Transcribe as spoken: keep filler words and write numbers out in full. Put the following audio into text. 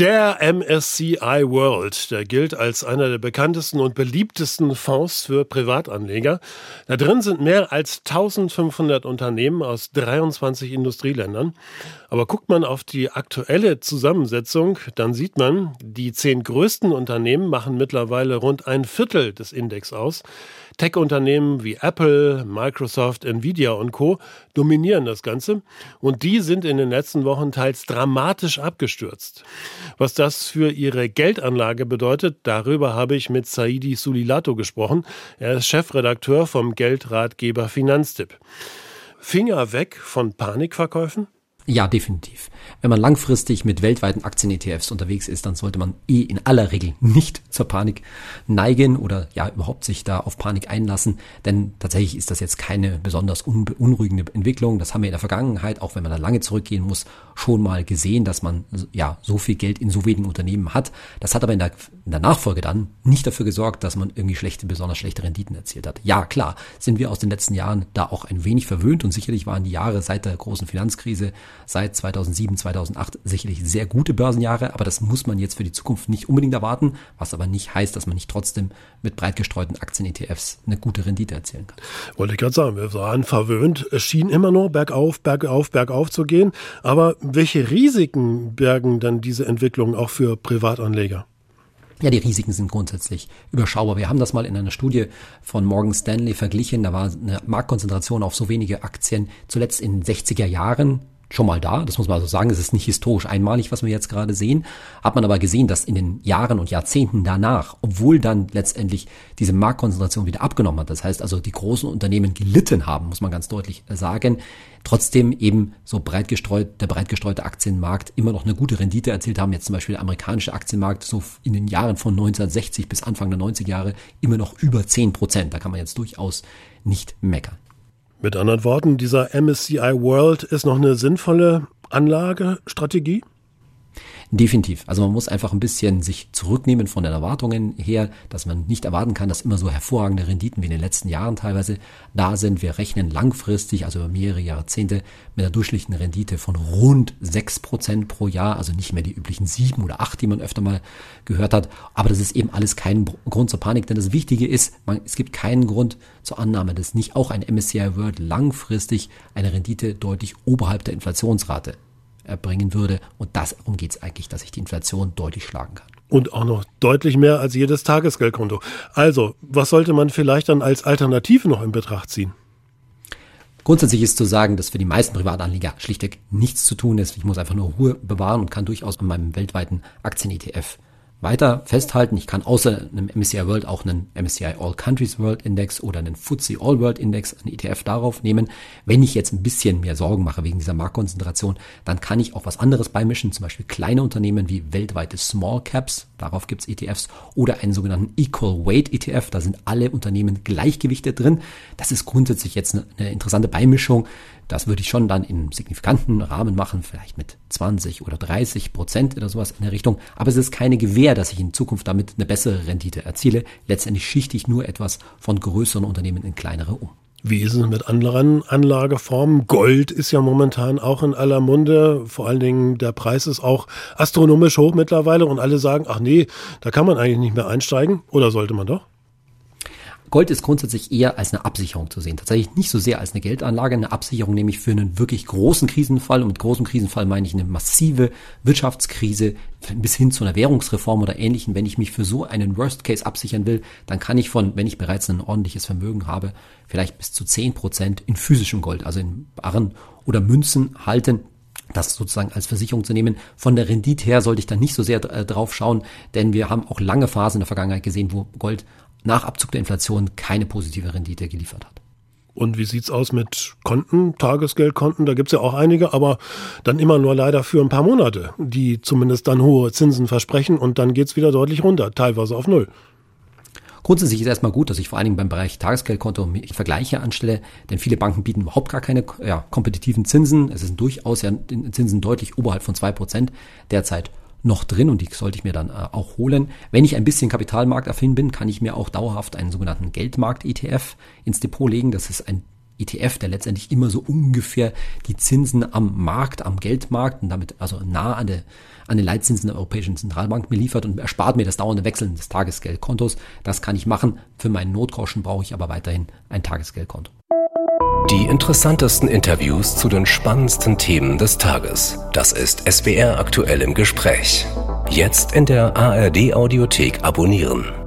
Der M S C I World, der gilt als einer der bekanntesten und beliebtesten Fonds für Privatanleger. Da drin sind mehr als eintausendfünfhundert Unternehmen aus dreiundzwanzig Industrieländern. Aber guckt man auf die aktuelle Zusammensetzung, dann sieht man, die zehn größten Unternehmen machen mittlerweile rund ein Viertel des Index aus. Tech-Unternehmen wie Apple, Microsoft, Nvidia und Co. dominieren das Ganze. Und die sind in den letzten Wochen teils dramatisch abgestürzt. Was das für ihre Geldanlage bedeutet, darüber habe ich mit Saidi Sulilato gesprochen. Er ist Chefredakteur vom Geldratgeber Finanztipp. Finger weg von Panikverkäufen? Ja, definitiv. Wenn man langfristig mit weltweiten Aktien-E T Fs unterwegs ist, dann sollte man eh in aller Regel nicht zur Panik neigen oder ja überhaupt sich da auf Panik einlassen, denn tatsächlich ist das jetzt keine besonders unbeunruhigende Entwicklung. Das haben wir in der Vergangenheit, auch wenn man da lange zurückgehen muss, schon mal gesehen, dass man ja so viel Geld in so wenigen Unternehmen hat. Das hat aber in der, in der Nachfolge dann nicht dafür gesorgt, dass man irgendwie schlechte, besonders schlechte Renditen erzielt hat. Ja, klar, sind wir aus den letzten Jahren da auch ein wenig verwöhnt und sicherlich waren die Jahre seit der großen Finanzkrise seit zweitausendsieben, zweitausendacht sicherlich sehr gute Börsenjahre, aber das muss man jetzt für die Zukunft nicht unbedingt erwarten, was aber nicht heißt, dass man nicht trotzdem mit breit gestreuten Aktien-E T Fs eine gute Rendite erzielen kann. Wollte ich gerade sagen, wir waren verwöhnt. Es schien immer nur bergauf, bergauf, bergauf zu gehen. Aber welche Risiken bergen dann diese Entwicklungen auch für Privatanleger? Ja, die Risiken sind grundsätzlich überschaubar. Wir haben das mal in einer Studie von Morgan Stanley verglichen. Da war eine Marktkonzentration auf so wenige Aktien zuletzt in den sechziger Jahren schon mal da. Das muss man also sagen, es ist nicht historisch einmalig, was wir jetzt gerade sehen. Hat man aber gesehen, dass in den Jahren und Jahrzehnten danach, obwohl dann letztendlich diese Marktkonzentration wieder abgenommen hat, das heißt also die großen Unternehmen gelitten haben, muss man ganz deutlich sagen, trotzdem eben so breit gestreut, der breit gestreute Aktienmarkt immer noch eine gute Rendite erzielt haben. Jetzt zum Beispiel der amerikanische Aktienmarkt so in den Jahren von neunzehnhundertsechzig bis Anfang der neunziger Jahre immer noch über zehn Prozent. Da kann man jetzt durchaus nicht meckern. Mit anderen Worten, dieser M S C I World ist noch eine sinnvolle Anlagestrategie? Definitiv. Also man muss einfach ein bisschen sich zurücknehmen von den Erwartungen her, dass man nicht erwarten kann, dass immer so hervorragende Renditen wie in den letzten Jahren teilweise da sind. Wir rechnen langfristig, also über mehrere Jahrzehnte, mit einer durchschnittlichen Rendite von rund sechs Prozent pro Jahr, also nicht mehr die üblichen sieben oder acht, die man öfter mal gehört hat. Aber das ist eben alles kein Grund zur Panik, denn das Wichtige ist, man, es gibt keinen Grund zur Annahme, dass nicht auch ein M S C I World langfristig eine Rendite deutlich oberhalb der Inflationsrate erbringen würde. Und darum geht es eigentlich, dass ich die Inflation deutlich schlagen kann. Und auch noch deutlich mehr als jedes Tagesgeldkonto. Also, was sollte man vielleicht dann als Alternative noch in Betracht ziehen? Grundsätzlich ist zu sagen, dass für die meisten Privatanleger schlichtweg nichts zu tun ist. Ich muss einfach nur Ruhe bewahren und kann durchaus an meinem weltweiten Aktien-E T F weiter festhalten. Ich kann außer einem M S C I World auch einen M S C I All Countries World Index oder einen F T S E All World Index, einen E T F darauf nehmen. Wenn ich jetzt ein bisschen mehr Sorgen mache wegen dieser Marktkonzentration, dann kann ich auch was anderes beimischen, zum Beispiel kleine Unternehmen wie weltweite Small Caps, darauf gibt's E T Fs, oder einen sogenannten Equal Weight E T F, da sind alle Unternehmen gleichgewichtet drin. Das ist grundsätzlich jetzt eine, eine interessante Beimischung. Das würde ich schon dann in signifikanten Rahmen machen, vielleicht mit zwanzig oder dreißig Prozent oder sowas in der Richtung. Aber es ist keine Gewähr, dass ich in Zukunft damit eine bessere Rendite erziele. Letztendlich schichte ich nur etwas von größeren Unternehmen in kleinere um. Wie ist es mit anderen Anlageformen? Gold ist ja momentan auch in aller Munde. Vor allen Dingen der Preis ist auch astronomisch hoch mittlerweile und alle sagen, ach nee, da kann man eigentlich nicht mehr einsteigen. Oder sollte man doch? Gold ist grundsätzlich eher als eine Absicherung zu sehen. Tatsächlich nicht so sehr als eine Geldanlage, eine Absicherung nämlich für einen wirklich großen Krisenfall. Und mit großem Krisenfall meine ich eine massive Wirtschaftskrise bis hin zu einer Währungsreform oder Ähnlichem. Wenn ich mich für so einen Worst Case absichern will, dann kann ich von, wenn ich bereits ein ordentliches Vermögen habe, vielleicht bis zu zehn Prozent in physischem Gold, also in Barren oder Münzen halten. Das sozusagen als Versicherung zu nehmen. Von der Rendite her sollte ich da nicht so sehr äh, drauf schauen, denn wir haben auch lange Phasen in der Vergangenheit gesehen, wo Gold nach Abzug der Inflation keine positive Rendite geliefert hat. Und wie sieht's aus mit Konten, Tagesgeldkonten? Da gibt's ja auch einige, aber dann immer nur leider für ein paar Monate, die zumindest dann hohe Zinsen versprechen und dann geht's wieder deutlich runter, teilweise auf Null. Grundsätzlich ist erstmal gut, dass ich vor allen Dingen beim Bereich Tagesgeldkonto Vergleiche anstelle, denn viele Banken bieten überhaupt gar keine ja, kompetitiven Zinsen. Es sind durchaus ja Zinsen deutlich oberhalb von zwei Prozent derzeit noch drin und die sollte ich mir dann äh, auch holen. Wenn ich ein bisschen kapitalmarktaffin bin, kann ich mir auch dauerhaft einen sogenannten Geldmarkt-E T F ins Depot legen. Das ist ein E T F, der letztendlich immer so ungefähr die Zinsen am Markt, am Geldmarkt und damit also nah an, der, an den Leitzinsen der Europäischen Zentralbank mir liefert und erspart mir das dauernde Wechseln des Tagesgeldkontos. Das kann ich machen. Für meinen Notgroschen brauche ich aber weiterhin ein Tagesgeldkonto. Die interessantesten Interviews zu den spannendsten Themen des Tages. Das ist S W R aktuell im Gespräch. Jetzt in der A R D Audiothek abonnieren.